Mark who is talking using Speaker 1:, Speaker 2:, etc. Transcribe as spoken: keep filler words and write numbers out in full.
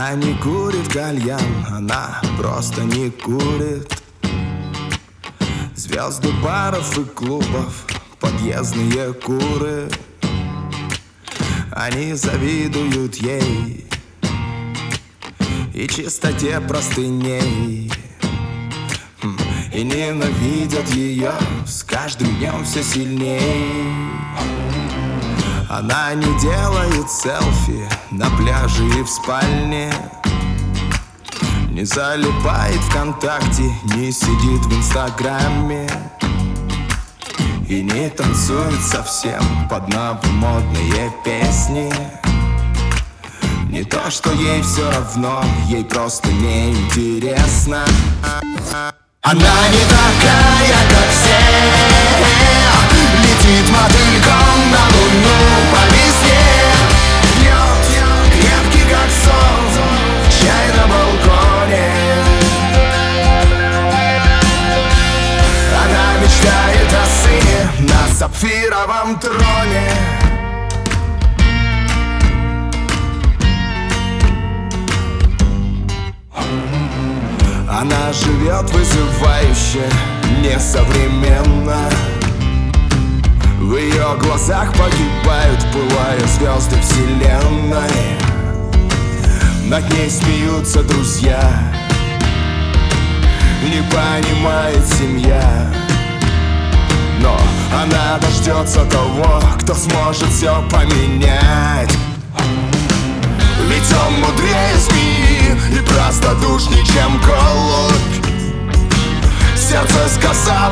Speaker 1: Она не курит кальян, она просто не курит. Звезды баров и клубов, подъездные куры. Они завидуют ей и чистоте простыней, и ненавидят ее с каждым днем все сильней. Она не делает селфи на пляже и в спальне, не залипает ВКонтакте, не сидит в Инстаграме и не танцует совсем под новомодные песни. Не то, что ей все равно, ей просто неинтересно. Она не такая, как все, летит мотыльком на луну по весне. Пьет крепкий, как сон, чай на балконе. Она мечтает о сыне на сапфировом троне. Она живет вызывающе, несовременно. В ее глазах погибают, пылая звезды вселенной. Над ней смеются друзья, не понимает семья. Но она дождется того, кто сможет все поменять. Ведь он мудрее змеи и простодушней, чем голубь. Сердце сказал